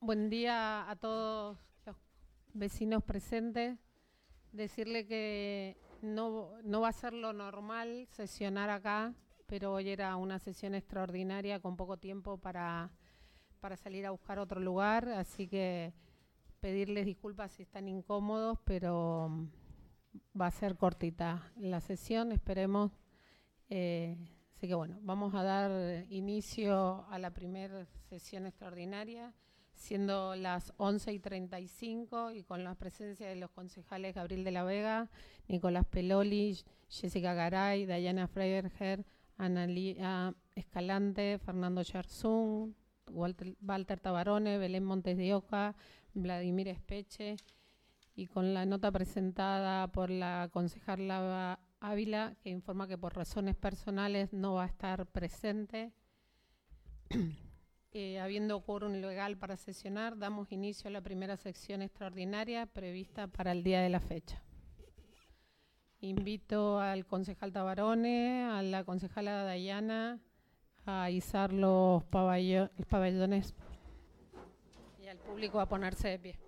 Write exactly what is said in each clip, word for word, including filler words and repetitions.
Buen día a todos los vecinos presentes. Decirle que no, no va a ser lo normal sesionar acá, pero hoy era una sesión extraordinaria con poco tiempo para, para salir a buscar otro lugar, así que pedirles disculpas si están incómodos, pero va a ser cortita la sesión, esperemos. Eh, así que bueno, vamos a dar inicio a la primera sesión extraordinaria, siendo las once y treinta y cinco y con la presencia de los concejales Gabriel de la Vega, Nicolás Peloli, Jessica Garay, Dayana Freiberger, Analia Escalante, Fernando Yarzún, Walter, Walter Tabarone, Belén Montes de Oca, Vladimir Espeche, y con la nota presentada por la concejala Ávila, que informa que por razones personales no va a estar presente. Eh, habiendo quórum legal para sesionar, damos inicio a la primera sección extraordinaria prevista para el día de la fecha. Invito al concejal Tabarone, a la concejala Dayana, a izar los pabello- los pabellones y al público a ponerse de pie.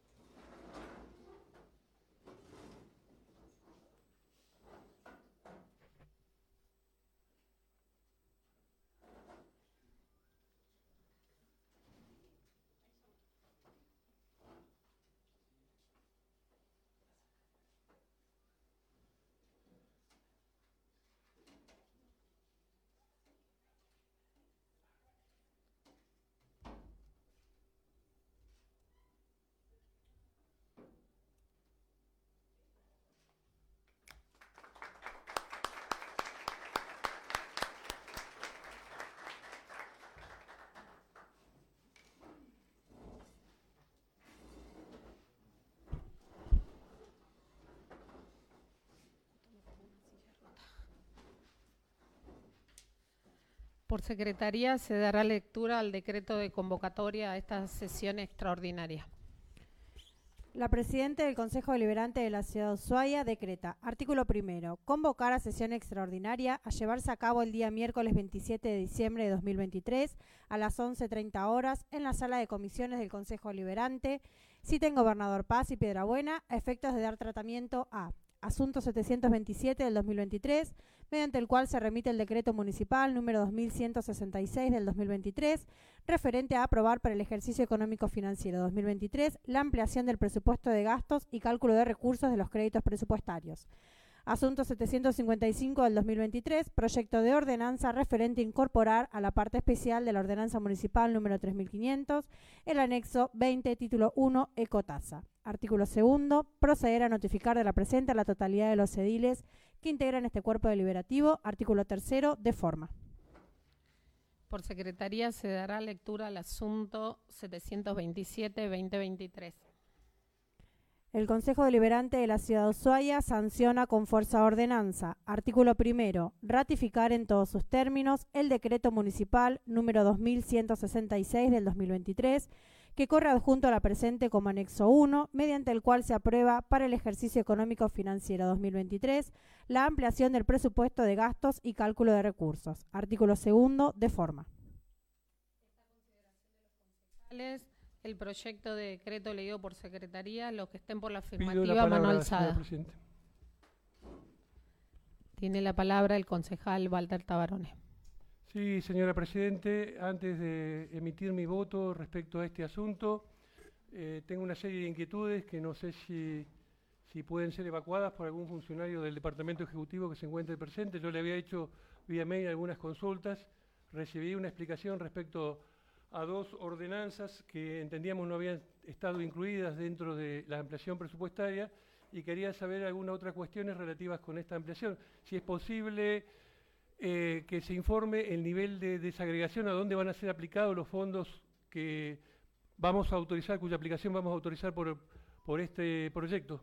Por secretaría se dará lectura al decreto de convocatoria a esta sesión extraordinaria. La Presidenta del Consejo Deliberante de la Ciudad de Ushuaia decreta, artículo primero, convocar a sesión extraordinaria a llevarse a cabo el día miércoles veintisiete de diciembre de dos mil veintitrés a las once treinta horas en la sala de comisiones del Consejo Deliberante, sita en Gobernador Paz y Piedrabuena, a efectos de dar tratamiento a asunto setecientos veintisiete del dos mil veintitrés, mediante el cual se remite el decreto municipal número dos mil ciento sesenta y seis del dos mil veintitrés, referente a aprobar para el ejercicio económico financiero dos mil veintitrés la ampliación del presupuesto de gastos y cálculo de recursos de los créditos presupuestarios. Asunto setecientos cincuenta y cinco del dos mil veintitrés, proyecto de ordenanza referente a incorporar a la parte especial de la ordenanza municipal número tres mil quinientos el anexo veinte, título uno, ecotasa. Artículo segundo, proceder a notificar de la presente a la totalidad de los ediles que integran este cuerpo deliberativo. Artículo tercero, de forma. Por secretaría se dará lectura al asunto setecientos veintisiete guión veinte veintitrés. El Consejo Deliberante de la Ciudad de Ushuaia sanciona con fuerza ordenanza. Artículo primero. Ratificar en todos sus términos el decreto municipal número dos mil ciento sesenta y seis del dos mil veintitrés, que corre adjunto a la presente como anexo uno, mediante el cual se aprueba para el ejercicio económico financiero dos mil veintitrés la ampliación del presupuesto de gastos y cálculo de recursos. Artículo segundo, de forma. El proyecto de decreto leído por secretaría, los que estén por la Pido afirmativa, la mano palabra, alzada. señora Presidenta. Tiene la palabra el concejal Walter Tabarone. Sí, señora Presidente, antes de emitir mi voto respecto a este asunto, eh, tengo una serie de inquietudes que no sé si, si pueden ser evacuadas por algún funcionario del Departamento Ejecutivo que se encuentre presente. Yo le había hecho vía mail algunas consultas, recibí una explicación respecto a dos ordenanzas que entendíamos no habían estado incluidas dentro de la ampliación presupuestaria y quería saber algunas otras cuestiones relativas con esta ampliación. Si es posible eh, que se informe el nivel de desagregación, a dónde van a ser aplicados los fondos que vamos a autorizar, cuya aplicación vamos a autorizar por, por este proyecto.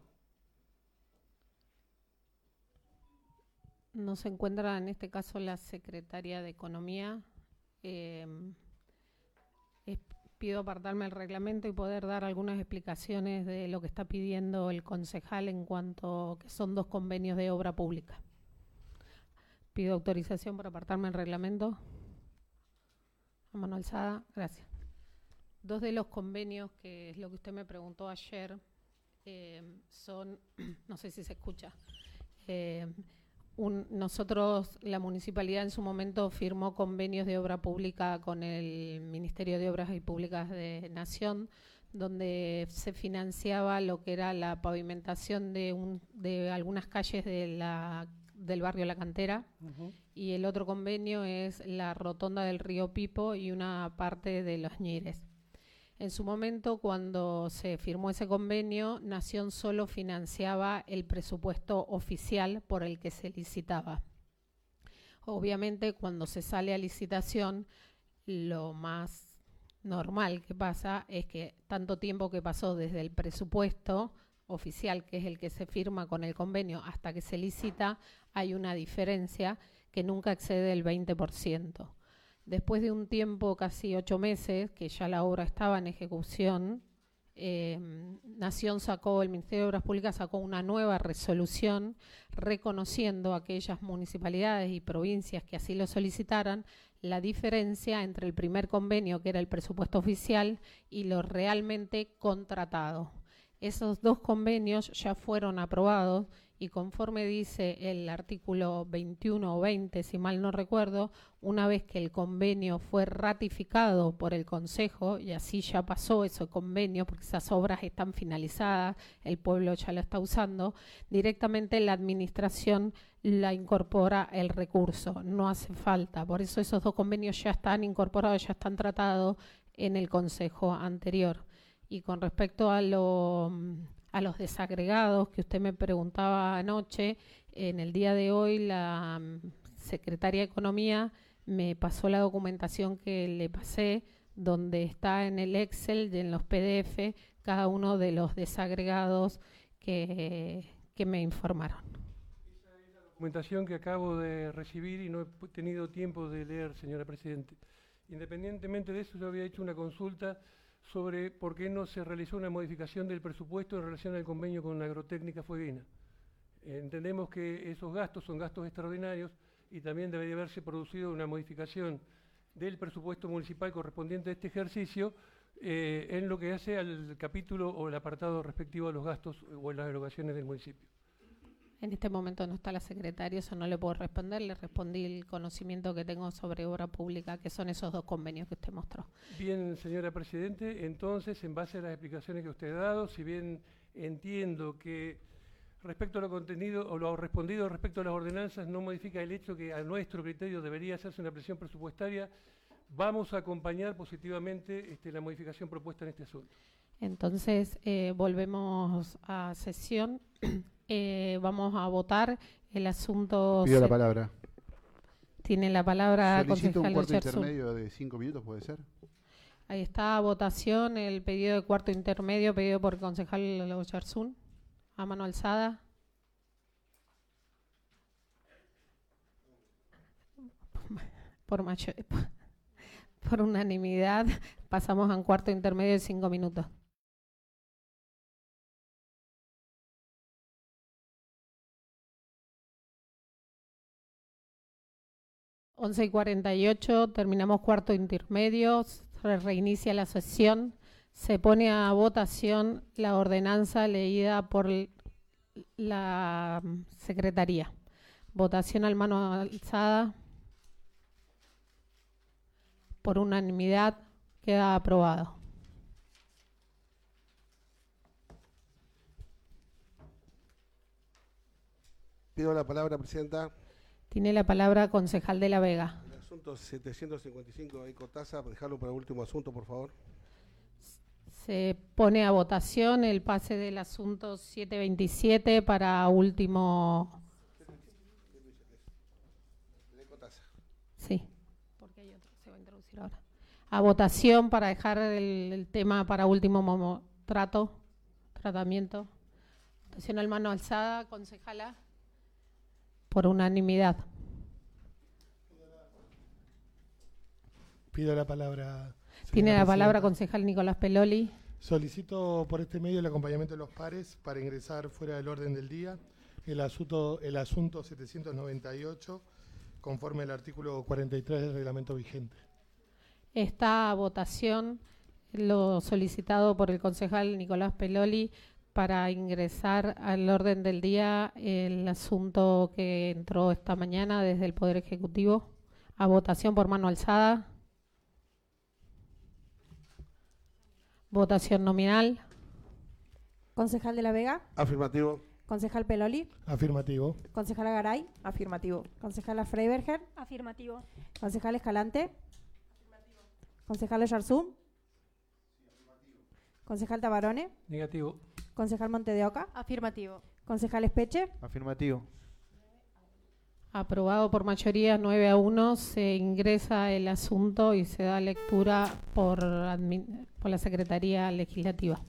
No se encuentra en este caso la Secretaría de Economía. Eh, es, pido apartarme el reglamento y poder dar algunas explicaciones de lo que está pidiendo el concejal en cuanto que son dos convenios de obra pública. Pido autorización para apartarme el reglamento. A mano alzada, gracias. dos de los convenios, que es lo que usted me preguntó ayer, eh, son, no sé si se escucha, eh, un, nosotros, la municipalidad en su momento firmó convenios de obra pública con el Ministerio de Obras y Públicas de Nación, donde se financiaba lo que era la pavimentación de, un, de algunas calles de la, del barrio La Cantera, uh-huh. Y el otro convenio es la rotonda del río Pipo y una parte de Los Ñires. En su momento, cuando se firmó ese convenio, Nación solo financiaba el presupuesto oficial por el que se licitaba. Obviamente, cuando se sale a licitación, lo más normal que pasa es que tanto tiempo que pasó desde el presupuesto oficial, que es el que se firma con el convenio, hasta que se licita, hay una diferencia que nunca excede el veinte por ciento. Después de un tiempo, casi ocho meses, que ya la obra estaba en ejecución, eh, Nación sacó, el Ministerio de Obras Públicas sacó una nueva resolución reconociendo a aquellas municipalidades y provincias que así lo solicitaran la diferencia entre el primer convenio, que era el presupuesto oficial, y lo realmente contratado. Esos dos convenios ya fueron aprobados y conforme dice el artículo veintiuno o veinte, si mal no recuerdo, una vez que el convenio fue ratificado por el Consejo, y así ya pasó ese convenio porque esas obras están finalizadas, el pueblo ya la está usando, directamente la administración la incorpora el recurso, no hace falta. Por eso esos dos convenios ya están incorporados, ya están tratados en el Consejo anterior. Y con respecto a, lo, a los desagregados que usted me preguntaba anoche, en el día de hoy la Secretaria de Economía me pasó la documentación que le pasé, donde está en el Excel y en los P D F cada uno de los desagregados que, que me informaron. Esa es la documentación que acabo de recibir y no he tenido tiempo de leer, señora Presidente. Independientemente de eso, yo había hecho una consulta sobre por qué no se realizó una modificación del presupuesto en relación al convenio con la agrotécnica fueguina. Eh, entendemos que esos gastos son gastos extraordinarios y también debería haberse producido una modificación del presupuesto municipal correspondiente a este ejercicio eh, en lo que hace al capítulo o el apartado respectivo a los gastos o las erogaciones del municipio. En este momento no está la secretaria, eso no le puedo responder. Le respondí el conocimiento que tengo sobre obra pública, que son esos dos convenios que usted mostró. Bien, señora Presidente, entonces, en base a las explicaciones que usted ha dado, si bien entiendo que respecto a lo contenido o lo respondido respecto a las ordenanzas no modifica el hecho que a nuestro criterio debería hacerse una presión presupuestaria, vamos a acompañar positivamente este, la modificación propuesta en este asunto. Entonces, eh, volvemos a sesión. Eh, vamos a votar el asunto. Pido la palabra. Tiene la palabra Solicito un cuarto Oyarzún. intermedio de cinco minutos, ¿puede ser? Ahí está a votación el pedido de cuarto intermedio pedido por el concejal Oyarzún. A mano alzada. Por, macho, por unanimidad pasamos a un cuarto intermedio de cinco minutos. once y cuarenta y ocho, terminamos cuarto intermedio, se reinicia la sesión, se pone a votación la ordenanza leída por la Secretaría. Votación al mano alzada. Por unanimidad queda aprobado. Pido la palabra, Presidenta. Tiene la palabra concejal de La Vega. El asunto setecientos cincuenta y cinco de Cotaza, dejarlo para el último asunto, por favor. Se pone a votación el pase del asunto setecientos veintisiete para último. De Cotaza. Sí, porque hay otro que se va a introducir ahora. A votación para dejar el, el tema para último momo, trato, tratamiento. Votación al mano alzada, concejala. Por unanimidad. Pido la palabra. Tiene la palabra concejal Nicolás Peloli. Solicito por este medio el acompañamiento de los pares para ingresar fuera del orden del día el asunto, el asunto setecientos noventa y ocho, conforme al artículo cuarenta y tres del reglamento vigente. Está a votación lo solicitado por el concejal Nicolás Peloli para ingresar al orden del día el asunto que entró esta mañana desde el Poder Ejecutivo a votación por mano alzada. Votación nominal. Concejal de la Vega. Afirmativo. Concejal Peloli. Afirmativo. Concejala Garay. Afirmativo. Concejala Freiberger. Afirmativo. Concejal Escalante. Concejal Yarzún. Concejal Tabarone. Negativo. Concejal Monte de Oca. Afirmativo. Concejal Espeche. Afirmativo. Aprobado por mayoría nueve a uno, se ingresa el asunto y se da lectura por, admi- por la Secretaría Legislativa.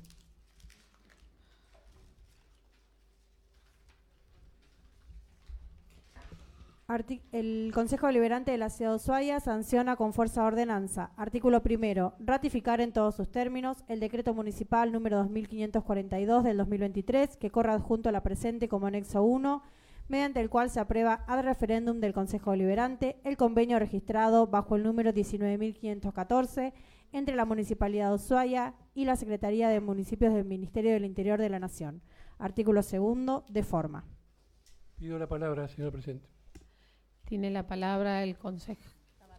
Arti- el Consejo Deliberante de la Ciudad de Ushuaia sanciona con fuerza ordenanza. Artículo primero. Ratificar en todos sus términos el decreto municipal número dos mil quinientos cuarenta y dos del dos mil veintitrés, que corre adjunto a la presente como anexo uno, mediante el cual se aprueba ad referéndum del Consejo Deliberante el convenio registrado bajo el número diecinueve mil quinientos catorce entre la Municipalidad de Ushuaia y la Secretaría de Municipios del Ministerio del Interior de la Nación. Artículo segundo. De forma. Pido la palabra, señor presidente. Tiene la palabra el concejal.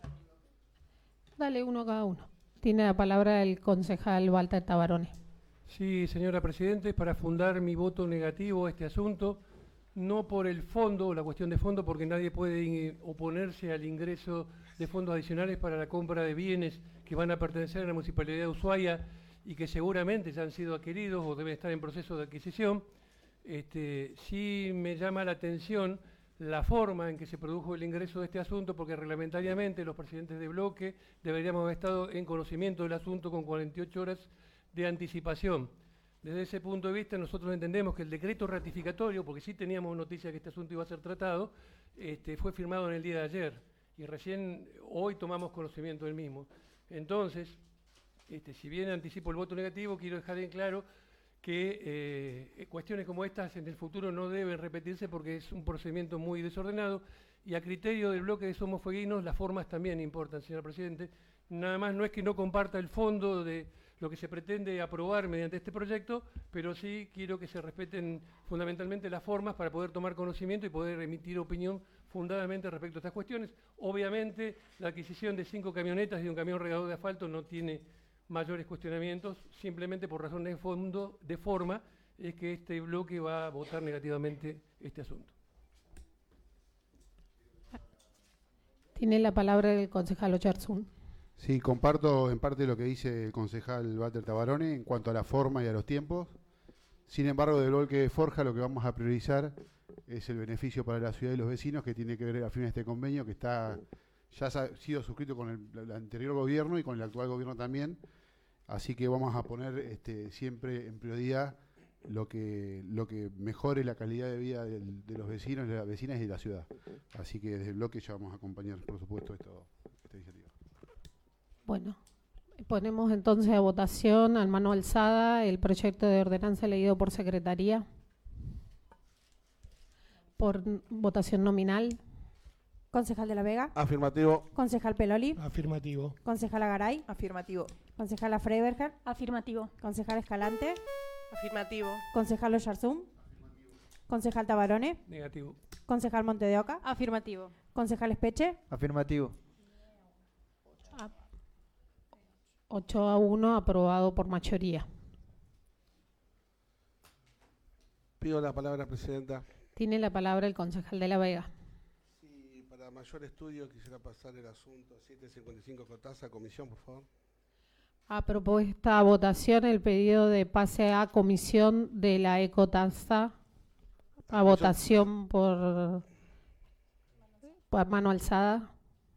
Dale uno cada uno. Tiene la palabra el concejal Walter Tabarone. Sí, señora Presidente, para fundar mi voto negativo a este asunto, no por el fondo, la cuestión de fondo, porque nadie puede in- oponerse al ingreso de fondos adicionales para la compra de bienes que van a pertenecer a la Municipalidad de Ushuaia y que seguramente ya han sido adquiridos o deben estar en proceso de adquisición. Este, sí me llama la atención la forma en que se produjo el ingreso de este asunto, porque reglamentariamente los presidentes de bloque deberíamos haber estado en conocimiento del asunto con cuarenta y ocho horas de anticipación. Desde ese punto de vista nosotros entendemos que el decreto ratificatorio, porque sí teníamos noticia que este asunto iba a ser tratado, este, fue firmado en el día de ayer y recién hoy tomamos conocimiento del mismo. Entonces, este, si bien anticipo el voto negativo, quiero dejar en claro que eh, cuestiones como estas en el futuro no deben repetirse porque es un procedimiento muy desordenado y a criterio del bloque de Somos Fueguinos las formas también importan, señor presidente. Nada más no es que no comparta el fondo de lo que se pretende aprobar mediante este proyecto, pero sí quiero que se respeten fundamentalmente las formas para poder tomar conocimiento y poder emitir opinión fundadamente respecto a estas cuestiones. Obviamente la adquisición de cinco camionetas y un camión regador de asfalto no tiene mayores cuestionamientos, simplemente por razones de fondo, de forma, es que este bloque va a votar negativamente este asunto. Tiene la palabra el concejal Oyarzún. Sí, comparto en parte lo que dice el concejal Walter Tabarone en cuanto a la forma y a los tiempos. Sin embargo, del bloque de Forja lo que vamos a priorizar es el beneficio para la ciudad y los vecinos, que tiene que ver al fin este convenio que está ya ha sido suscrito con el, el anterior gobierno y con el actual gobierno también. Así que vamos a poner este, siempre en prioridad lo que lo que mejore la calidad de vida del, de los vecinos, de las vecinas y de la ciudad. Así que desde el bloque ya vamos a acompañar, por supuesto, esto, esta iniciativa. Bueno, ponemos entonces a votación al mano alzada el proyecto de ordenanza leído por Secretaría. Por votación nominal. Concejal de la Vega. Afirmativo. Concejal Peloli. Afirmativo. Concejala Garay. Afirmativo. Concejala Freiberger. Afirmativo. Concejal Escalante. Afirmativo. Concejal Oyarzún. Concejal Tabarone. Negativo. Concejal Monte de Oca. Afirmativo. Concejal Espeche. Afirmativo. ocho a uno, aprobado por mayoría. Pido la palabra, Presidenta. Tiene la palabra el concejal de la Vega. Sí, para mayor estudio quisiera pasar el asunto setecientos cincuenta y cinco Cotaza, comisión, por favor. A propuesta a votación el pedido de pase a comisión de la Ecotasa a votación por, por mano alzada.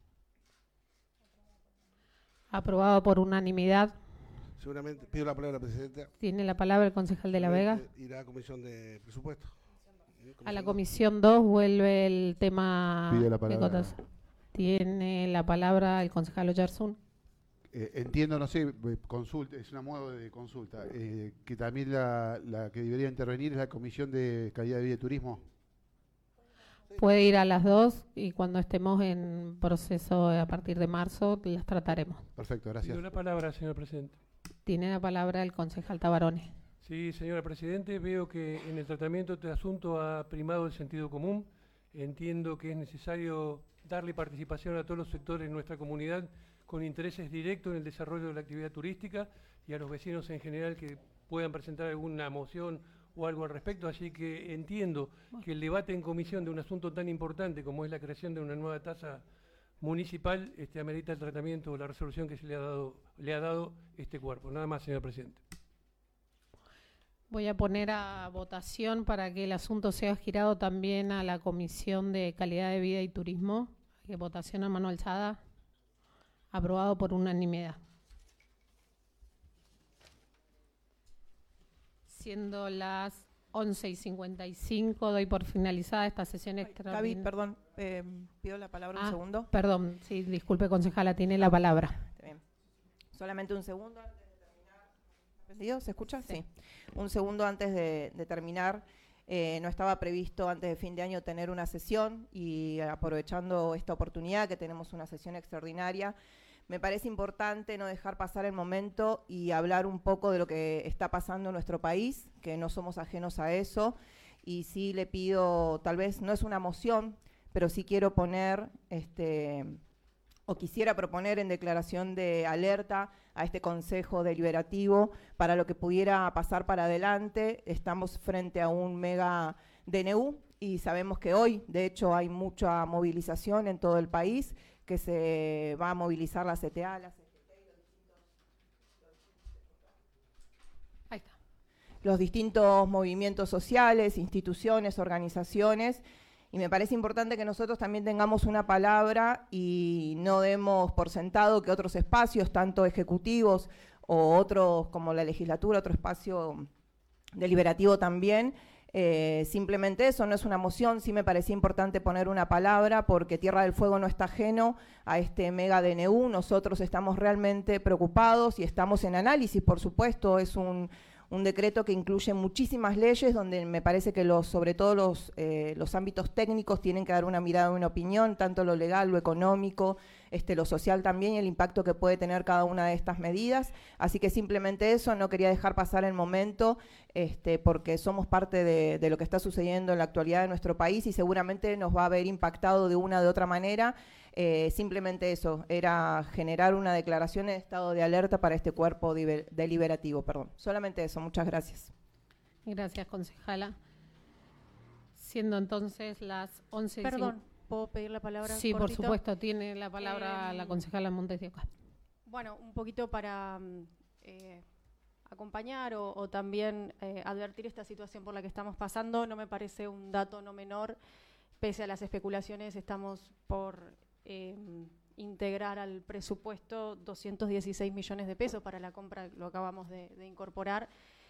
Aprobado por unanimidad. Seguramente, pido la palabra, Presidenta. Tiene la palabra el concejal de la Vega. Irá a comisión de presupuesto. A la comisión dos vuelve el tema Pide la de palabra. Ecotasa. Tiene la palabra el concejal Oyarzún. Eh, entiendo, no sé, eh, consulta, es una modo de consulta, eh, que también la, la que debería intervenir es la Comisión de Calidad de Vida y Turismo. Puede ir a las dos y cuando estemos en proceso a partir de marzo las trataremos. Perfecto, gracias. Pido la palabra, señor presidente. Tiene la palabra el concejal Tabarone. Sí, señora Presidente, veo que en el tratamiento de este asunto ha primado el sentido común. Entiendo que es necesario darle participación a todos los sectores de nuestra comunidad con intereses directos en el desarrollo de la actividad turística y a los vecinos en general que puedan presentar alguna moción o algo al respecto. Así que entiendo que el debate en comisión de un asunto tan importante como es la creación de una nueva tasa municipal este, amerita el tratamiento o la resolución que se le ha dado, le ha dado este cuerpo. Nada más, señor Presidente. Voy a poner a votación para que el asunto sea girado también a la Comisión de Calidad de Vida y Turismo. Eh, votación a mano alzada. Aprobado por unanimidad. Siendo las once y cincuenta y cinco, doy por finalizada esta sesión Gaby, extraordinaria. perdón, eh, pido la palabra un Ah, segundo. Perdón, sí, disculpe, concejala, tiene la palabra. Está bien. Solamente un segundo antes de terminar. ¿Prendido? ¿Se escucha? Sí. sí. Un segundo antes de, de terminar. Eh, no estaba previsto antes de fin de año tener una sesión y aprovechando esta oportunidad que tenemos una sesión extraordinaria, me parece importante no dejar pasar el momento y hablar un poco de lo que está pasando en nuestro país, que no somos ajenos a eso, y sí le pido, tal vez no es una moción, pero sí quiero poner, este, o quisiera proponer en declaración de alerta a este Consejo Deliberativo para lo que pudiera pasar para adelante. Estamos frente a un mega D N U y sabemos que hoy, de hecho, hay mucha movilización en todo el país, que se va a movilizar la C T A, la C G T y los distintos, Ahí está. los distintos movimientos sociales, instituciones, organizaciones, y me parece importante que nosotros también tengamos una palabra y no demos por sentado que otros espacios, tanto ejecutivos o otros como la legislatura, otro espacio deliberativo también, Eh, simplemente eso, no es una moción, sí me parecía importante poner una palabra porque Tierra del Fuego no está ajeno a este mega D N U, nosotros estamos realmente preocupados y estamos en análisis, por supuesto, es un, un decreto que incluye muchísimas leyes donde me parece que los, sobre todo los, eh, los ámbitos técnicos tienen que dar una mirada, una opinión, tanto lo legal, lo económico, este, lo social también y el impacto que puede tener cada una de estas medidas, así que simplemente eso, no quería dejar pasar el momento, Este, porque somos parte de, de lo que está sucediendo en la actualidad de nuestro país y seguramente nos va a haber impactado de una u otra manera. Eh, simplemente eso, era generar una declaración de estado de alerta para este cuerpo deliberativo. Perdón. Solamente eso, muchas gracias. Gracias, concejala. Siendo entonces las once. Perdón, ¿puedo pedir la palabra? Sí, cortito? por supuesto, tiene la palabra Eh, la concejala Montes de Oca. Bueno, un poquito para eh, acompañar o, o también eh, advertir esta situación por la que estamos pasando. No me parece un dato no menor, pese a las especulaciones, estamos por eh, integrar al presupuesto doscientos dieciséis millones de pesos para la compra, lo acabamos de, de incorporar.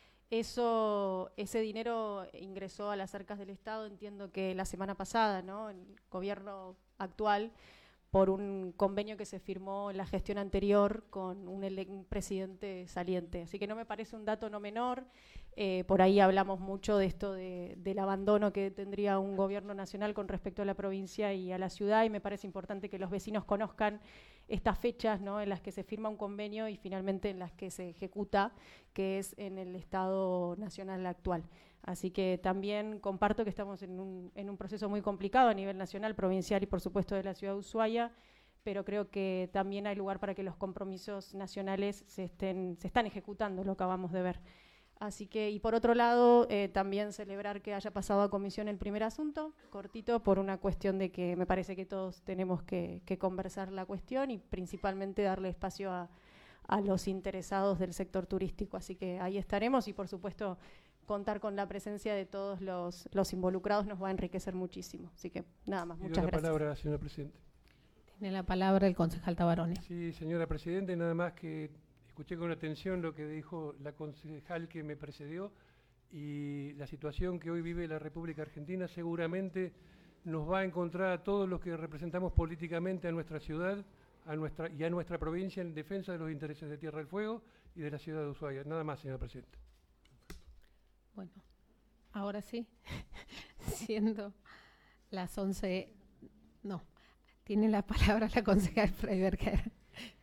Eso, ese dinero ingresó a las arcas del Estado, entiendo que la semana pasada, ¿no? El gobierno actual, por un convenio que se firmó en la gestión anterior con un, un presidente saliente. Así que no me parece un dato no menor. Eh, por ahí hablamos mucho de esto de, del abandono que tendría un gobierno nacional con respecto a la provincia y a la ciudad, y me parece importante que los vecinos conozcan estas fechas, ¿no?, en las que se firma un convenio y finalmente en las que se ejecuta, que es en el Estado nacional actual. Así que también comparto que estamos en un, en un proceso muy complicado a nivel nacional, provincial y por supuesto de la ciudad de Ushuaia, pero creo que también hay lugar para que los compromisos nacionales se, estén, se están ejecutando, lo acabamos de ver. Así que, y por otro lado, eh, también celebrar que haya pasado a comisión el primer asunto, cortito, por una cuestión de que me parece que todos tenemos que, que conversar la cuestión y principalmente darle espacio a, a los interesados del sector turístico. Así que ahí estaremos y, por supuesto, contar con la presencia de todos los, los involucrados nos va a enriquecer muchísimo. Así que, nada más, muchas la gracias. palabra, señora Presidenta. Tiene la palabra el concejal Tabarone. Sí, señora Presidenta, nada más que escuché con atención lo que dijo la concejal que me precedió y la situación que hoy vive la República Argentina seguramente nos va a encontrar a todos los que representamos políticamente a nuestra ciudad a nuestra, y a nuestra provincia en defensa de los intereses de Tierra del Fuego y de la ciudad de Ushuaia. Nada más, señora Presidenta. Bueno, ahora sí, siendo las once, no, tiene la palabra la concejal Freiberger.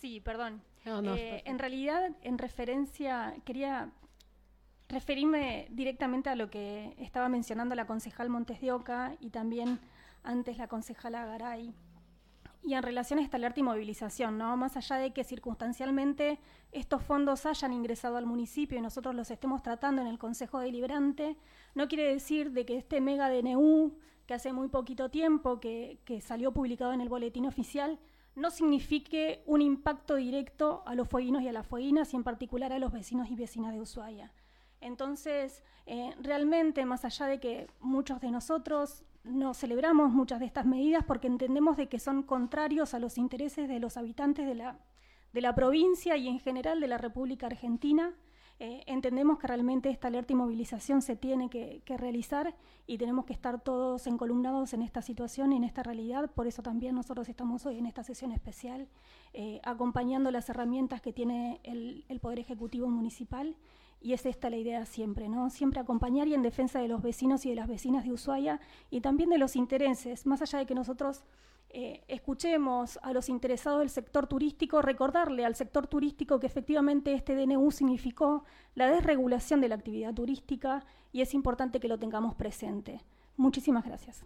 Sí, perdón. No, no, eh, en realidad, en referencia, quería referirme directamente a lo que estaba mencionando la concejal Montes de Oca y también antes la concejala Garay. Y en relación a esta alerta y movilización, ¿no? Más allá de que circunstancialmente estos fondos hayan ingresado al municipio y nosotros los estemos tratando en el Consejo Deliberante, no quiere decir de que este mega D N U, que hace muy poquito tiempo que, que salió publicado en el boletín oficial, no signifique un impacto directo a los fueguinos y a las fueguinas y en particular a los vecinos y vecinas de Ushuaia. Entonces, eh, realmente, más allá de que muchos de nosotros no celebramos muchas de estas medidas porque entendemos de que son contrarios a los intereses de los habitantes de la, de la provincia y en general de la República Argentina, eh, entendemos que realmente esta alerta y movilización se tiene que, que realizar y tenemos que estar todos encolumnados en esta situación y en esta realidad. Por eso también nosotros estamos hoy en esta sesión especial eh, acompañando las herramientas que tiene el, el Poder Ejecutivo Municipal. Y es esta la idea siempre, ¿no? Siempre acompañar y en defensa de los vecinos y de las vecinas de Ushuaia y también de los intereses, más allá de que nosotros eh, escuchemos a los interesados del sector turístico, recordarle al sector turístico que efectivamente este D N U significó la desregulación de la actividad turística y es importante que lo tengamos presente. Muchísimas gracias.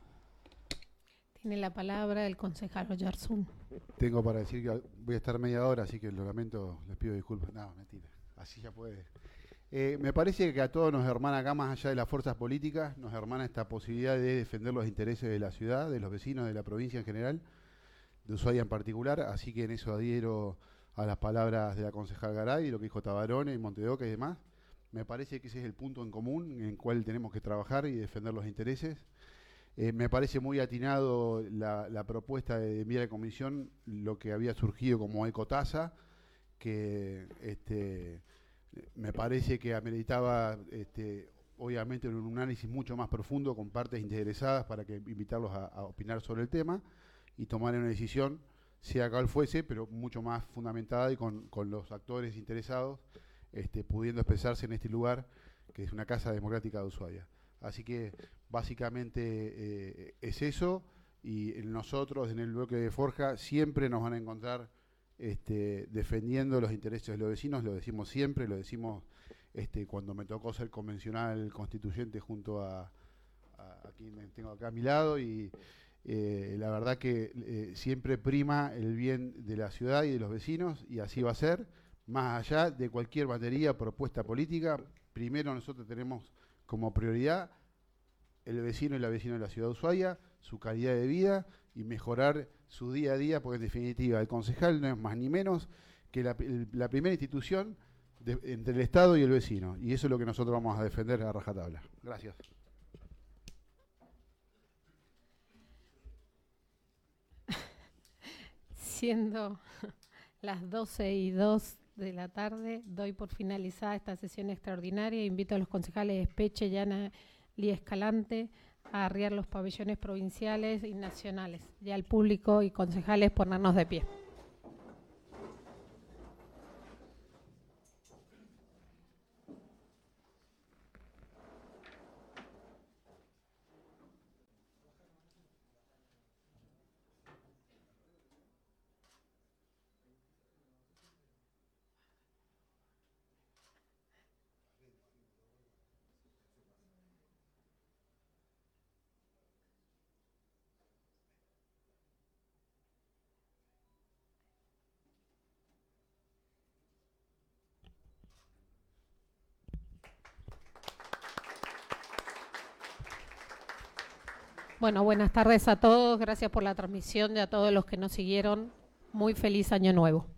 Tiene la palabra el concejal Oyarzún. Tengo para decir que voy a estar media hora, así que lo lamento, les pido disculpas. No, mentira, así ya puede. Eh, me parece que a todos nos hermana acá, más allá de las fuerzas políticas, nos hermana esta posibilidad de defender los intereses de la ciudad, de los vecinos, de la provincia en general, de Ushuaia en particular, así que en eso adhiero a las palabras de la concejal Garay y lo que dijo Tabarone y Montes de Oca y demás. Me parece que ese es el punto en común en el cual tenemos que trabajar y defender los intereses. Eh, me parece muy atinado la, la propuesta de enviar a la comisión lo que había surgido como ecotasa, que este, me parece que ameritaba este, obviamente un análisis mucho más profundo con partes interesadas para que invitarlos a, a opinar sobre el tema y tomar una decisión, sea cual fuese, pero mucho más fundamentada y con, con los actores interesados este, pudiendo expresarse en este lugar, que es una casa democrática de Ushuaia. Así que básicamente eh, es eso, y nosotros en el bloque de Forja siempre nos van a encontrar este, defendiendo los intereses de los vecinos, lo decimos siempre, lo decimos este, cuando me tocó ser convencional constituyente junto a, a, a quien tengo acá a mi lado, y eh, la verdad que eh, siempre prima el bien de la ciudad y de los vecinos, y así va a ser, más allá de cualquier batería, propuesta política. Primero nosotros tenemos como prioridad el vecino y la vecina de la ciudad de Ushuaia, su calidad de vida y mejorar su día a día, porque en definitiva el concejal no es más ni menos que la, el, la primera institución de, entre el Estado y el vecino, y eso es lo que nosotros vamos a defender a rajatabla. Gracias. Siendo las doce y dos de la tarde, doy por finalizada esta sesión extraordinaria e invito a los concejales Espeche, Llana y Escalante a arriar los pabellones provinciales y nacionales, y al público y concejales ponernos de pie. Bueno, buenas tardes a todos, gracias por la transmisión y a todos los que nos siguieron. Muy feliz año nuevo.